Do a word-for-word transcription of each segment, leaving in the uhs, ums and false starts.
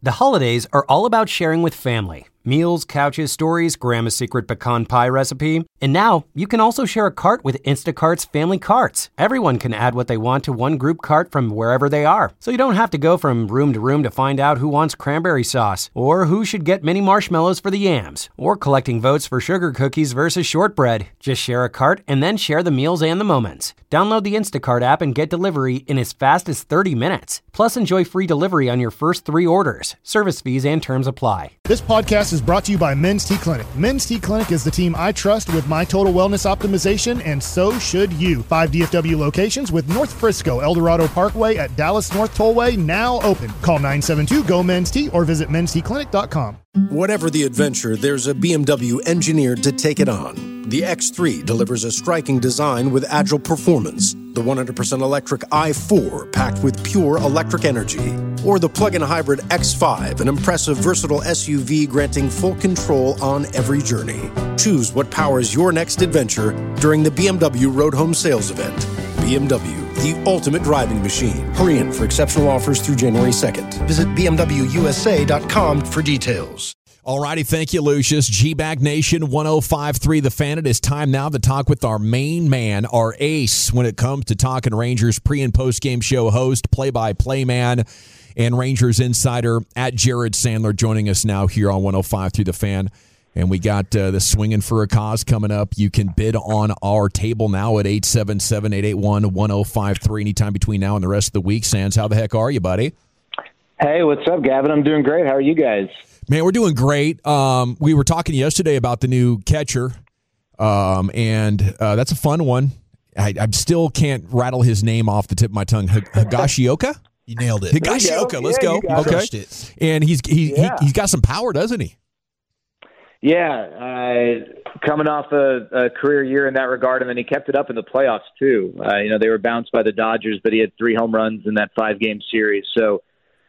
The holidays are all about sharing with family. Meals, couches, stories, Grandma's secret pecan pie recipe. And now, you can also share a cart with Instacart's Family Carts. Everyone can add what they want to one group cart from wherever they are. So you don't have to go from room to room to find out who wants cranberry sauce, or who should get mini marshmallows for the yams, or collecting votes for sugar cookies versus shortbread. Just share a cart and then share the meals and the moments. Download the Instacart app and get delivery in as fast as thirty minutes. Plus, enjoy free delivery on your first three orders. Service fees and terms apply. This podcast is brought to you by Men's T Clinic. Men's T Clinic is the team I trust with my total wellness optimization, and so should you. Five D F W locations with North Frisco, Eldorado Parkway at Dallas North Tollway now open. Call nine seven two, G O, MEN's T or visit mens t clinic dot com. Whatever the adventure, there's a B M W engineered to take it on. The X three delivers a striking design with agile performance. The one hundred percent electric i four packed with pure electric energy. Or the plug-in hybrid X five, an impressive versatile S U V granting full control on every journey. Choose what powers your next adventure during the B M W Road Home Sales Event. B M W, the ultimate driving machine. Hurry in for exceptional offers through January second. Visit b m w u s a dot com for details. All righty, thank you, Lucius. G-Bag Nation, one oh five point three The Fan. It is time now to talk with our main man, our ace, when it comes to talking Rangers pre- and post-game show host, play-by-play man, and Rangers insider at Jared Sandler joining us now here on one oh five point three The Fan. And we got uh, the Swinging for a Cause coming up. You can bid on our table now at eight seven seven, eight eight one, one oh five three anytime between now and the rest of the week. Sands, how the heck are you, buddy? Hey, what's up, Gavin? I'm doing great. How are you guys? Man, we're doing great. Um, we were talking yesterday about the new catcher, um, and uh, that's a fun one. I, I still can't rattle his name off the tip of my tongue. H- Higashioka? You nailed it. Higashioka. Let's yeah, go. Okay. It. And he's he, yeah. he he's got some power, doesn't he? Yeah, uh, coming off a, a career year in that regard, and then he kept it up in the playoffs too. Uh, you know, they were bounced by the Dodgers, but he had three home runs in that five-game series. So,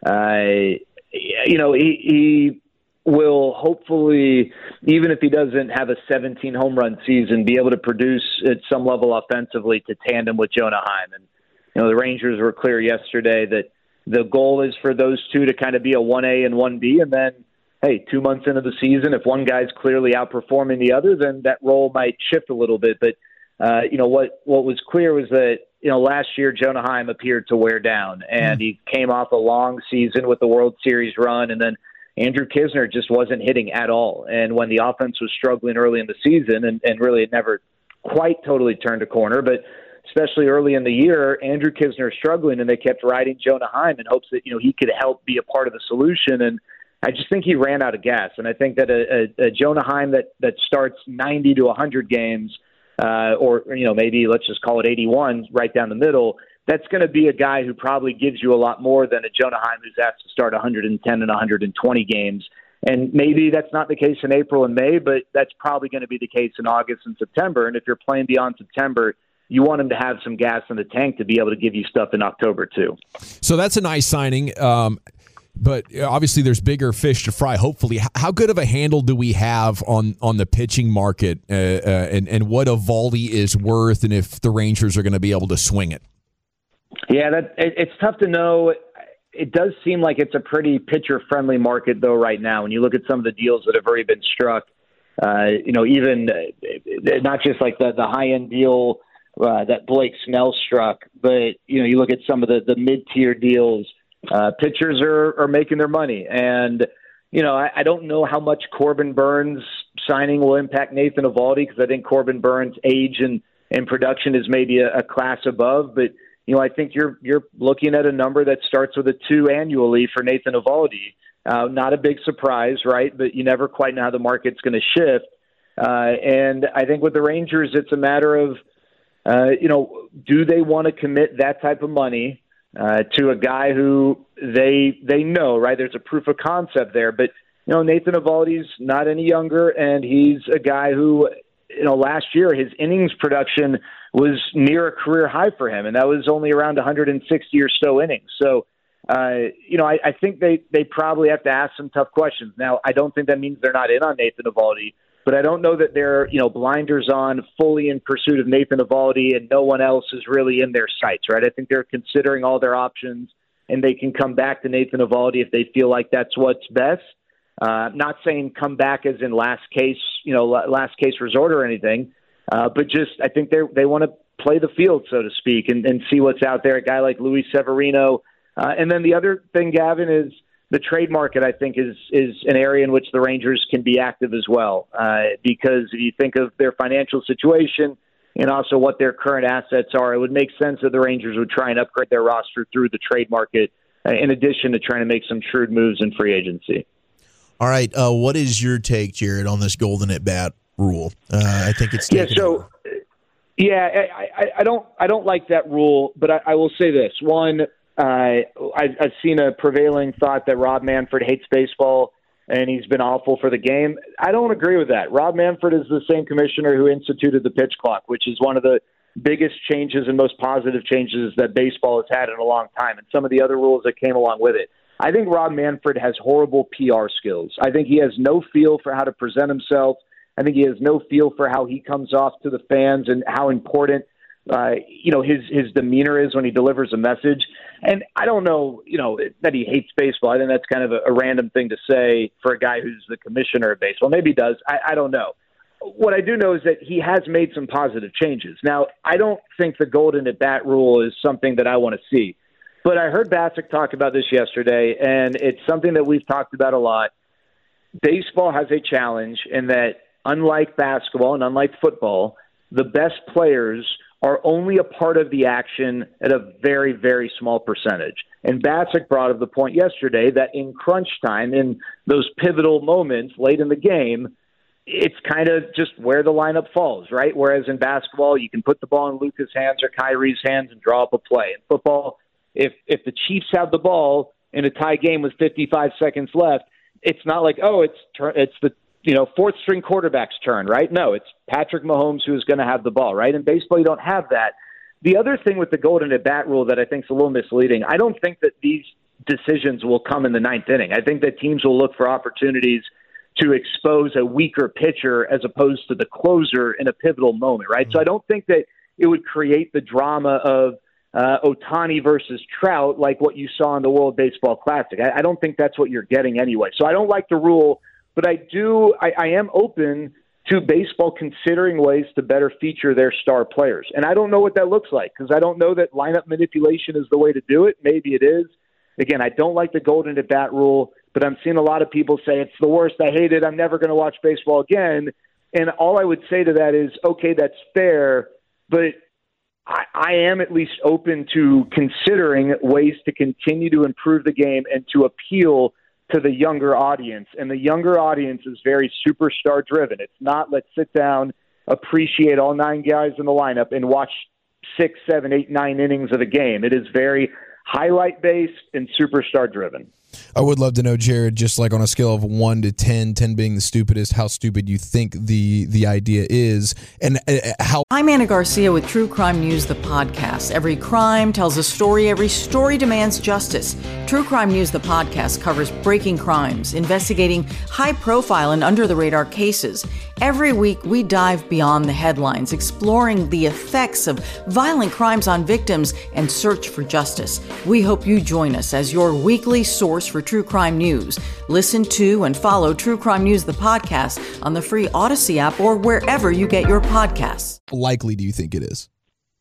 uh, you know, he, he will hopefully, even if he doesn't have a seventeen home run season, be able to produce at some level offensively to tandem with Jonah Heim. And, you know, the Rangers were clear yesterday that the goal is for those two to kind of be a one A and one B, and then, hey, two months into the season, if one guy's clearly outperforming the other, then that role might shift a little bit. But, uh, you know, what, what was clear was that, you know, last year Jonah Heim appeared to wear down, and he came off a long season with the World Series run, and then Andrew Knizner just wasn't hitting at all. And when the offense was struggling early in the season, and, and really it never quite totally turned a corner, but especially early in the year, Andrew Knizner struggling, and they kept riding Jonah Heim in hopes that, you know, he could help be a part of the solution. And I just think he ran out of gas. And I think that a, a, a Jonah Heim that, that starts ninety to one hundred games, uh, or, you know, maybe let's just call it eighty-one right down the middle, that's going to be a guy who probably gives you a lot more than a Jonah Heim who's asked to start one hundred ten and one hundred twenty games. And maybe that's not the case in April and May, but that's probably going to be the case in August and September. And if you're playing beyond September, you want him to have some gas in the tank to be able to give you stuff in October too. So that's a nice signing. Um, but obviously there's bigger fish to fry, hopefully. How good of a handle do we have on, on the pitching market uh, uh, and, and what Eovaldi is worth, and if the Rangers are going to be able to swing it? Yeah, that it, it's tough to know. It does seem like it's a pretty pitcher-friendly market, though, right now. When you look at some of the deals that have already been struck, uh, you know, even uh, not just like the, the high-end deal uh, that Blake Snell struck, but, you know, you look at some of the, the mid-tier deals, uh, pitchers are, are making their money. And, you know, I, I don't know how much Corbin Burns signing will impact Nathan Eovaldi, because I think Corbin Burns' age and, and production is maybe a, a class above, but you know, I think you're you're looking at a number that starts with a two annually for Nathan Eovaldi. Uh, not a big surprise, right? But you never quite know how the market's going to shift. Uh, and I think with the Rangers, it's a matter of, uh, you know, do they want to commit that type of money uh, to a guy who they they know, right? There's a proof of concept there. But, you know, Nathan Eovaldi's not any younger, and he's a guy who, you know, last year his innings production was near a career high for him, and that was only around one hundred sixty or so innings. So, uh, you know, I, I think they, they probably have to ask some tough questions. Now, I don't think that means they're not in on Nathan Eovaldi, but I don't know that they're, you know, blinders on, fully in pursuit of Nathan Eovaldi, and no one else is really in their sights, right? I think they're considering all their options. and they can come back to Nathan Eovaldi if they feel like that's what's best. Uh, not saying come back as in last case, you know, last case resort or anything, uh, but just I think they they want to play the field, so to speak, and, and see what's out there. A guy like Luis Severino. Uh, and then the other thing, Gavin, is the trade market, I think, is is an area in which the Rangers can be active as well. Uh, because if you think of their financial situation and also what their current assets are, it would make sense that the Rangers would try and upgrade their roster through the trade market, uh, in addition to trying to make some shrewd moves in free agency. All right. Uh, what is your take, Jared, on this golden at bat rule? Uh, I think it's yeah. So, over. yeah, I, I, I don't I don't like that rule, but I, I will say this: one, uh, I've, I've seen a prevailing thought that Rob Manfred hates baseball and he's been awful for the game. I don't agree with that. Rob Manfred is the same commissioner who instituted the pitch clock, which is one of the biggest changes and most positive changes that baseball has had in a long time, and some of the other rules that came along with it. I think Rob Manfred has horrible P R skills. I think he has no feel for how to present himself. I think he has no feel for how he comes off to the fans and how important, uh, you know, his, his demeanor is when he delivers a message. And I don't know, you know, that he hates baseball. I think that's kind of a, a random thing to say for a guy who's the commissioner of baseball. Maybe he does. I, I don't know. What I do know is that he has made some positive changes. Now, I don't think the golden at bat rule is something that I want to see. But I heard Bassick talk about this yesterday, and it's something that we've talked about a lot. Baseball has a challenge in that, unlike basketball and unlike football, the best players are only a part of the action at a very, very small percentage. And Bassick brought up the point yesterday that in crunch time, in those pivotal moments late in the game, it's kind of just where the lineup falls, right? Whereas in basketball, you can put the ball in Luka's hands or Kyrie's hands and draw up a play. In football, If if the Chiefs have the ball in a tie game with fifty-five seconds left, it's not like, oh, it's it's the you know fourth string quarterback's turn, right? No, it's Patrick Mahomes who's going to have the ball, right? In baseball, you don't have that. The other thing with the golden at bat rule that I think is a little misleading, I don't think that these decisions will come in the ninth inning. I think that teams will look for opportunities to expose a weaker pitcher as opposed to the closer in a pivotal moment, right? Mm-hmm. So I don't think that it would create the drama of Uh, Ohtani versus Trout, like what you saw in the World Baseball Classic. I, I don't think that's what you're getting anyway. So I don't like the rule, but I do. I, I am open to baseball considering ways to better feature their star players. And I don't know what that looks like because I don't know that lineup manipulation is the way to do it. Maybe it is. Again, I don't like the golden at bat rule, but I'm seeing a lot of people say it's the worst. I hate it. I'm never going to watch baseball again. And all I would say to that is, okay, that's fair, but I, I am at least open to considering ways to continue to improve the game and to appeal to the younger audience. And the younger audience is very superstar driven. It's not let's sit down, appreciate all nine guys in the lineup and watch six, seven, eight, nine innings of a game. It is very highlight based and superstar driven. I would love to know, Jared, just like on a scale of one to ten, ten being the stupidest, how stupid you think the the idea is, and uh, how. I'm Anna Garcia with True Crime News, the podcast. Every crime tells a story. Every story demands justice. True Crime News, the podcast, covers breaking crimes, investigating high-profile and under-the-radar cases. Every week, we dive beyond the headlines, exploring the effects of violent crimes on victims and search for justice. We hope you join us as your weekly source for true crime news. Listen to and follow True Crime News, the podcast, on the free Odyssey app or wherever you get your podcasts. Likely do you think it is?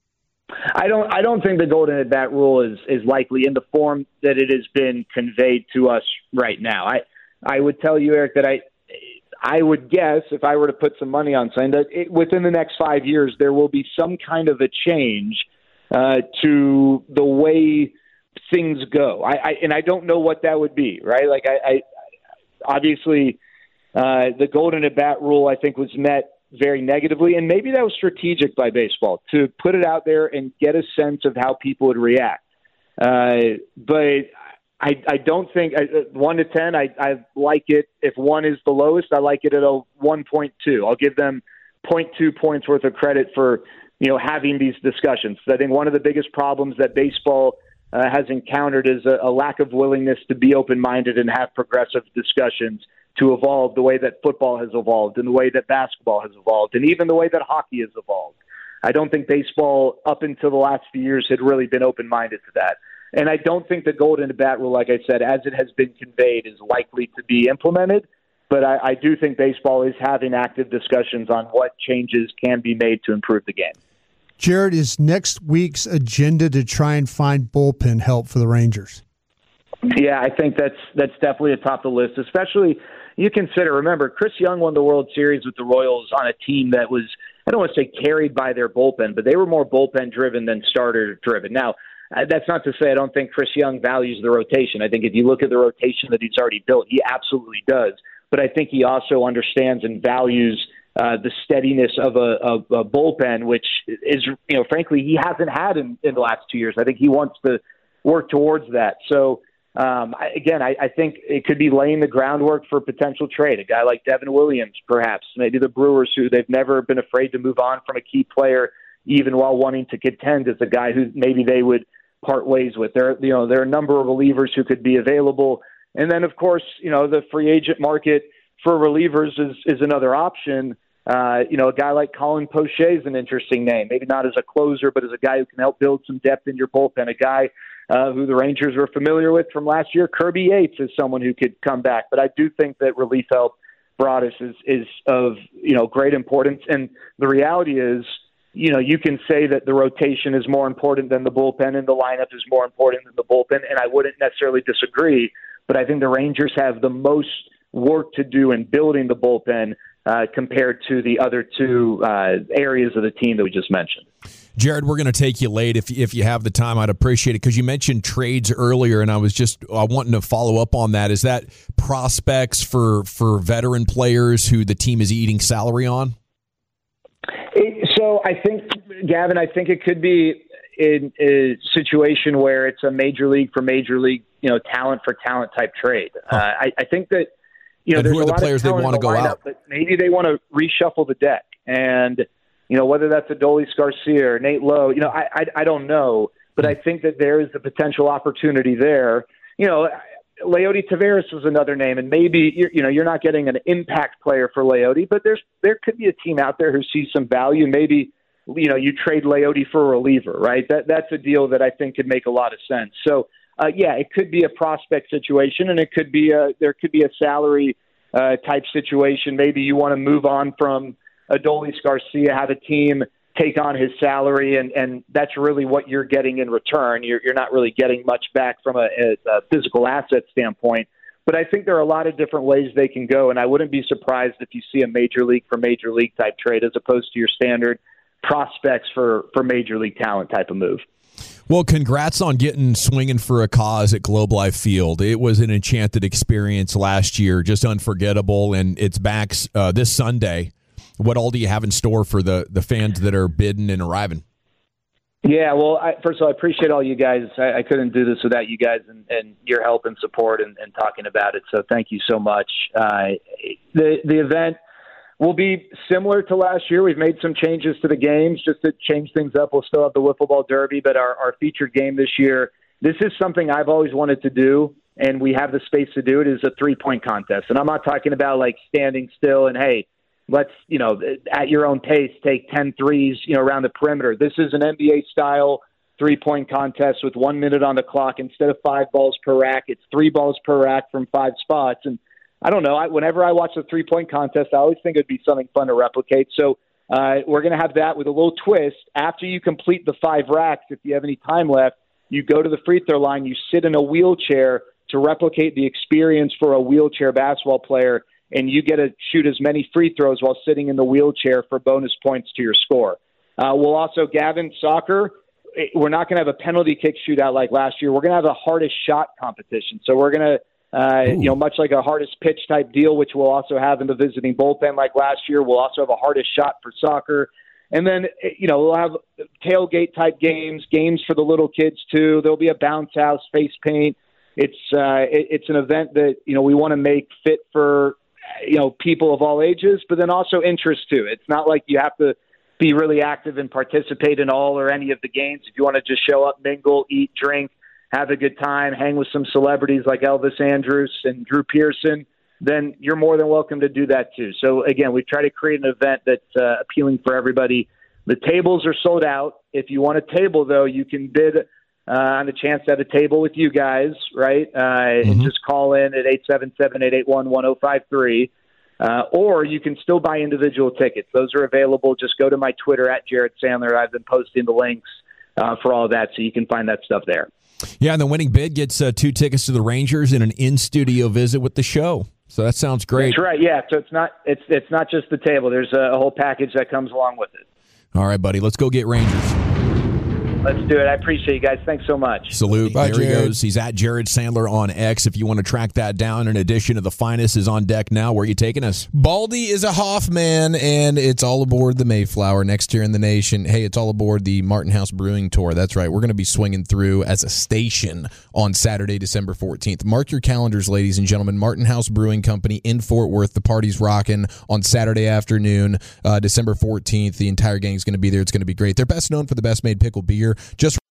I don't I don't think the golden at bat rule is, is likely in the form that it has been conveyed to us right now. I I would tell you, Eric, that I I would guess if I were to put some money on something that it, within the next five years there will be some kind of a change uh, to the way things go. I, I and I don't know what that would be, right? Like I, I obviously uh, the golden at bat rule I think was met very negatively, and maybe that was strategic by baseball to put it out there and get a sense of how people would react. Uh, but I, I don't think uh, one to ten. I, I like it. If one is the lowest, I like it at a one point two. I'll give them zero point two points worth of credit for you know having these discussions. I think one of the biggest problems that baseball uh, has encountered is a, a lack of willingness to be open-minded and have progressive discussions to evolve the way that football has evolved and the way that basketball has evolved and even the way that hockey has evolved. I don't think baseball up until the last few years had really been open-minded to that. And I don't think the golden bat rule, like I said, as it has been conveyed, is likely to be implemented. But I, I do think baseball is having active discussions on what changes can be made to improve the game. Jared, is next week's agenda to try and find bullpen help for the Rangers? Yeah, I think that's that's definitely atop the list, especially you consider, remember, Chris Young won the World Series with the Royals on a team that was, I don't want to say carried by their bullpen, but they were more bullpen-driven than starter-driven. Now, that's not to say I don't think Chris Young values the rotation. I think if you look at the rotation that he's already built, he absolutely does. But I think he also understands and values uh, the steadiness of a, of a bullpen, which is, you know, frankly, he hasn't had in, in the last two years. I think he wants to work towards that. So, Um, I, again, I, I think it could be laying the groundwork for a potential trade. A guy like Devin Williams, perhaps, maybe the Brewers, who they've never been afraid to move on from a key player, even while wanting to contend, is a guy who maybe they would part ways with. There, you know, there are a number of relievers who could be available, and then of course, you know, the free agent market for relievers is is another option. Uh, you know, a guy like Colin Poche is an interesting name. Maybe not as a closer, but as a guy who can help build some depth in your bullpen. A guy Uh, who the Rangers were familiar with from last year. Kirby Yates is someone who could come back, but I do think that relief help Broadus is, is of, you know, great importance. And the reality is, you know, you can say that the rotation is more important than the bullpen and the lineup is more important than the bullpen, and I wouldn't necessarily disagree, but I think the Rangers have the most work to do in building the bullpen uh, compared to the other two uh, areas of the team that we just mentioned. Jared, we're going to take you late. If if you have the time, I'd appreciate it, because you mentioned trades earlier, and I was just uh, wanting to follow up on that. Is that prospects for, for veteran players who the team is eating salary on? It, so I think, Gavin, I think it could be in a situation where it's a major league for major league, you know, talent for talent type trade. Huh. Uh, I, I think that, you know, and there's who are a the lot players of they want to go lineup, out? but maybe they want to reshuffle the deck. And you know, whether that's Adolis Garcia or Nate Lowe, you know, I, I I don't know, but I think that there is the potential opportunity there. You know, Leody Taveras was another name, and maybe you're, you know you're not getting an impact player for Leody, but there's there could be a team out there who sees some value. Maybe you know you trade Leody for a reliever, right? That that's a deal that I think could make a lot of sense. So uh, yeah, it could be a prospect situation, and it could be a there could be a salary uh, type situation. Maybe you want to move on from Adolis Garcia, have a team take on his salary, and, and that's really what you're getting in return. You're, you're not really getting much back from a, a physical asset standpoint. But I think there are a lot of different ways they can go, and I wouldn't be surprised if you see a major league for major league type trade as opposed to your standard prospects for, for major league talent type of move. Well, congrats on getting swinging for a cause at Globe Life Field. It was an enchanted experience last year, just unforgettable, and it's back uh, this Sunday. What all do you have in store for the, the fans that are bidding and arriving? Yeah, well, I, first of all, I appreciate all you guys. I, I couldn't do this without you guys and, and your help and support and, and talking about it, so thank you so much. Uh, the the event will be similar to last year. We've made some changes to the games just to change things up. We'll still have the Wiffle Ball Derby, but our, our featured game this year, this is something I've always wanted to do, and we have the space to do it, is a three-point contest. And I'm not talking about, like, standing still and, hey, let's, you know, at your own pace, take ten threes, you know, around the perimeter. This is an N B A-style three-point contest with one minute on the clock. Instead of five balls per rack, it's three balls per rack from five spots. And I don't know, I, whenever I watch the three-point contest, I always think it would be something fun to replicate. So uh, we're going to have that with a little twist. After you complete the five racks, if you have any time left, you go to the free throw line, you sit in a wheelchair to replicate the experience for a wheelchair basketball player, and you get to shoot as many free throws while sitting in the wheelchair for bonus points to your score. Uh, we'll also, Gavin, soccer, we're not going to have a penalty kick shootout like last year. We're going to have a hardest shot competition. So we're going to, uh, you know, much like a hardest pitch type deal, which we'll also have in the visiting bullpen like last year, we'll also have a hardest shot for soccer. And then, you know, we'll have tailgate type games, games for the little kids too. There'll be a bounce house, face paint. It's, uh, it, it's an event that, you know, we want to make fit for, you know, people of all ages, but then also interest too. It's not like you have to be really active and participate in all or any of the games. If you want to just show up, mingle, eat, drink, have a good time, hang with some celebrities like Elvis Andrus and Drew Pearson, then you're more than welcome to do that too. So again, we try to create an event that's uh, appealing for everybody. The tables are sold out. If you want a table though, you can bid uh, uh, on the chance to have a table with you guys, right? Uh, mm-hmm. Just call in at eight seven seven, eight eight one, one oh five three. Uh, or you can still buy individual tickets. Those are available. Just go to my Twitter at Jared Sandler. I've been posting the links uh, for all of that, so you can find that stuff there. Yeah, and the winning bid gets uh, two tickets to the Rangers and an in-studio visit with the show. So that sounds great. That's right. Yeah. So it's not it's it's not just the table. There's a, a whole package that comes along with it. All right, buddy. Let's go get Rangers. Let's do it. I appreciate you guys. Thanks so much. Salute. Bye, there Jared. he goes. He's at Jared Sandler on X. If you want to track that down, in addition to the finest is on deck now. Where are you taking us? Baldy is a Hoffman, and it's all aboard the Mayflower next year in the nation. Hey, it's all aboard the Martin House Brewing Tour. That's right. We're going to be swinging through as a station on Saturday, December fourteenth. Mark your calendars, ladies and gentlemen. Martin House Brewing Company in Fort Worth. The party's rocking on Saturday afternoon, uh, December fourteenth. The entire gang's going to be there. It's going to be great. They're best known for the best made pickle beer. Just